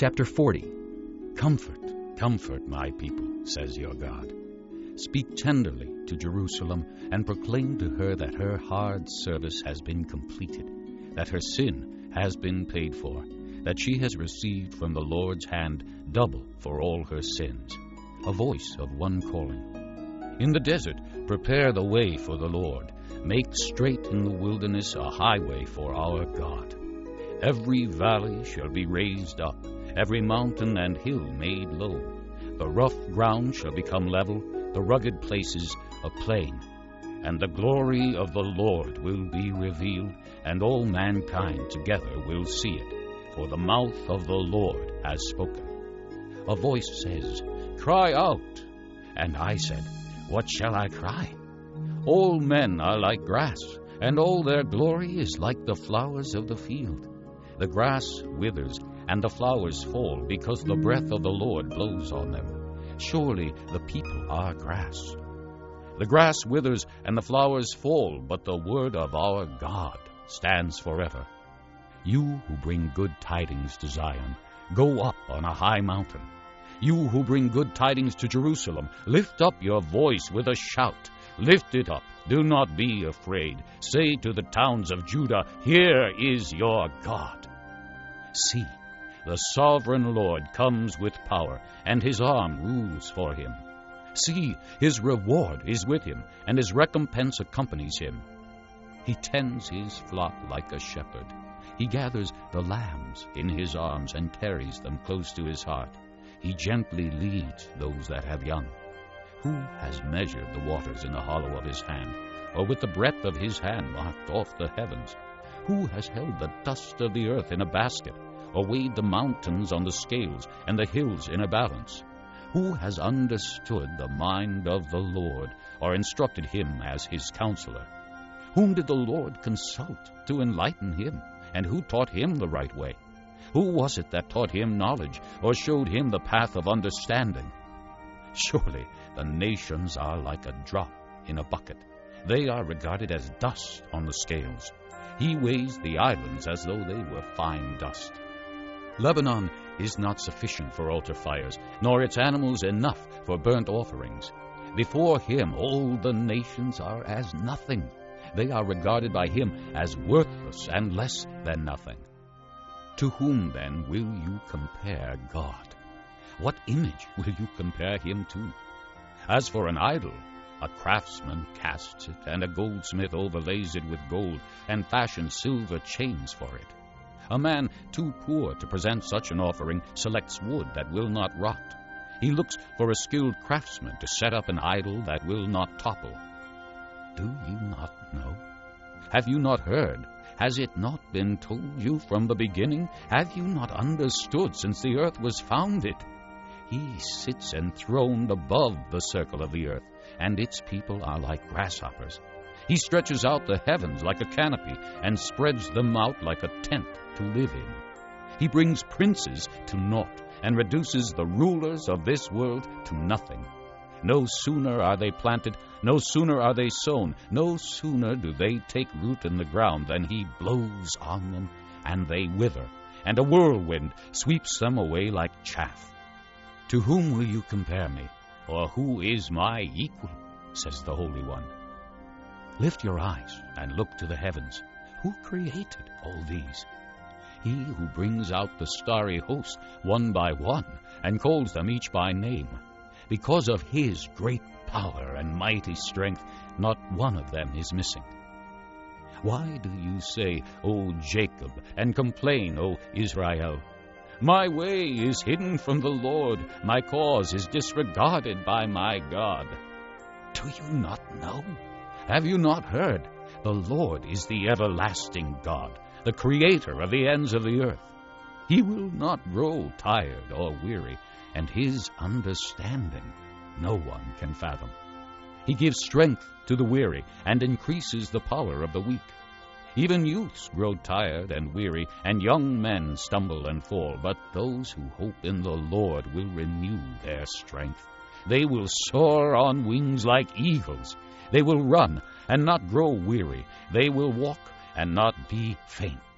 Chapter 40. Comfort, comfort my people, says your God. Speak tenderly to Jerusalem, and proclaim to her that her hard service has been completed, that her sin has been paid for, that she has received from the Lord's hand double for all her sins. A voice of one calling. In the desert, prepare the way for the Lord. Make straight in the wilderness a highway for our God. Every valley shall be raised up, every mountain and hill made low. The rough ground shall become level, the rugged places a plain. And the glory of the Lord will be revealed, and all mankind together will see it, for the mouth of the Lord has spoken. A voice says, Cry out. And I said, What shall I cry? All men are like grass, and all their glory is like the flowers of the field. The grass withers, and the flowers fall, because the breath of the Lord blows on them. Surely the people are grass. The grass withers, and the flowers fall, but the word of our God stands forever. You who bring good tidings to Zion, go up on a high mountain. You who bring good tidings to Jerusalem, lift up your voice with a shout. Lift it up, do not be afraid. Say to the towns of Judah, Here is your God. See, the sovereign Lord comes with power, and his arm rules for him. See, his reward is with him, and his recompense accompanies him. He tends his flock like a shepherd. He gathers the lambs in his arms and carries them close to his heart. He gently leads those that have young. Who has measured the waters in the hollow of his hand, or with the breadth of his hand marked off the heavens? Who has held the dust of the earth in a basket, or weighed the mountains on the scales and the hills in a balance? Who has understood the mind of the Lord, or instructed him as his counselor? Whom did the Lord consult to enlighten him, and who taught him the right way? Who was it that taught him knowledge, or showed him the path of understanding? Surely the nations are like a drop in a bucket. They are regarded as dust on the scales. He weighs the islands as though they were fine dust. Lebanon is not sufficient for altar fires, nor its animals enough for burnt offerings. Before him all the nations are as nothing. They are regarded by him as worthless and less than nothing. To whom then will you compare God? What image will you compare him to? As for an idol, a craftsman casts it, and a goldsmith overlays it with gold, and fashions silver chains for it. A man too poor to present such an offering selects wood that will not rot. He looks for a skilled craftsman to set up an idol that will not topple. Do you not know? Have you not heard? Has it not been told you from the beginning? Have you not understood since the earth was founded? He sits enthroned above the circle of the earth, and its people are like grasshoppers. He stretches out the heavens like a canopy, and spreads them out like a tent to live in. He brings princes to naught, and reduces the rulers of this world to nothing. No sooner are they planted, no sooner are they sown, no sooner do they take root in the ground than he blows on them, and they wither, and a whirlwind sweeps them away like chaff. To whom will you compare me, or who is my equal? Says the Holy One. Lift your eyes and look to the heavens. Who created all these? He who brings out the starry host one by one, and calls them each by name. Because of his great power and mighty strength, not one of them is missing. Why do you say, O Jacob, and complain, O Israel? My way is hidden from the Lord, my cause is disregarded by my God. Do you not know? Have you not heard? The Lord is the everlasting God, the creator of the ends of the earth. He will not grow tired or weary, and his understanding no one can fathom. He gives strength to the weary, and increases the power of the weak. Even youths grow tired and weary, and young men stumble and fall. But those who hope in the Lord will renew their strength. They will soar on wings like eagles. They will run and not grow weary. They will walk and not be faint.